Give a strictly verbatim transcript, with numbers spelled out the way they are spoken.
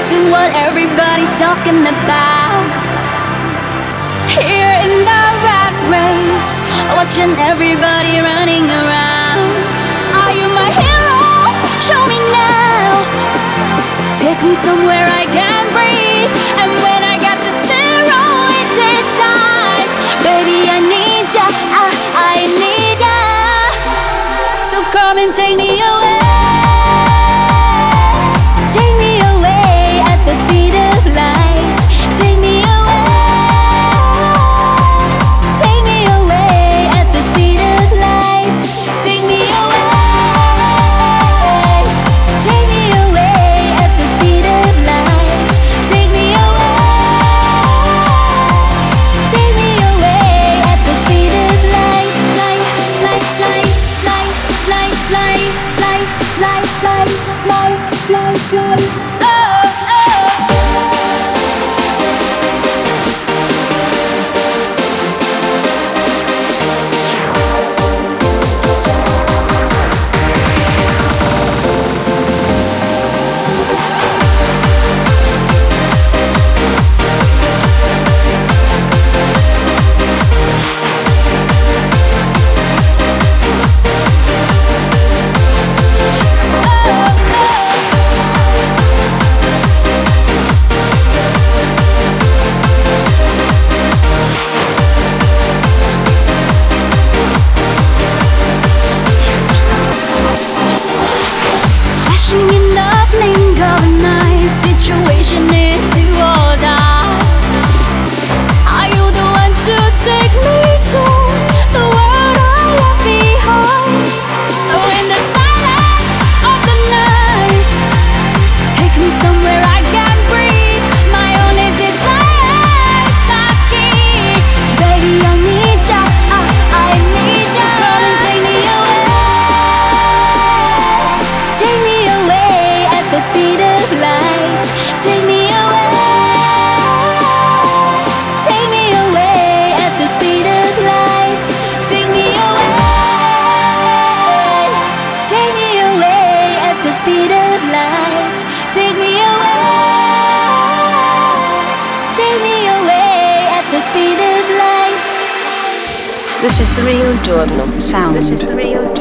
chasing what everybody's talking about. Here in the rat race, watching everybody running around. Are you my hero? Show me now. Take me somewhere I can breathe. And when I got to zero, it is time. Baby, I need ya, I, I need ya. So come and take me away. Take me away at the speed of light. Take me away. Take me away at the speed of light. Take me away. Take me away at the speed of light. Take me away. Take me away at the speed of light. Light, light, light, light, light, light, light, light, light, light, light, light. Oh, oh. Flashing in the blink of an eye, situation is do or die. Are you the one to take me to the world I left behind? So in the silence of the night, take me somewhere I can breathe. My only desire is the key. Baby, I need ya, I, I need ya. Come and take me away. Take me away at the speed of light. Take me away. Take me away at the speed of light. Take me away. Take me away at the speed of light. Take me away. Take me away at the speed of light. This is the real Jordan sound. This is the real